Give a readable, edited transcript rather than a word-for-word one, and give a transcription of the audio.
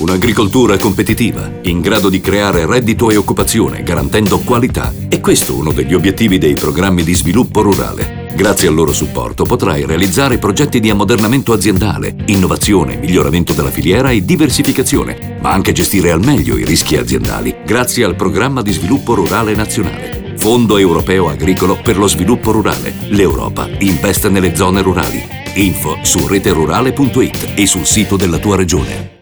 Un'agricoltura competitiva, in grado di creare reddito e occupazione, garantendo qualità. E questo è uno degli obiettivi dei programmi di sviluppo rurale. Grazie al loro supporto potrai realizzare progetti di ammodernamento aziendale, innovazione, miglioramento della filiera e diversificazione, ma anche gestire al meglio i rischi aziendali grazie al programma di sviluppo rurale nazionale. Fondo Europeo Agricolo per lo Sviluppo Rurale. L'Europa investe nelle zone rurali. Info su reterurale.it e sul sito della tua regione.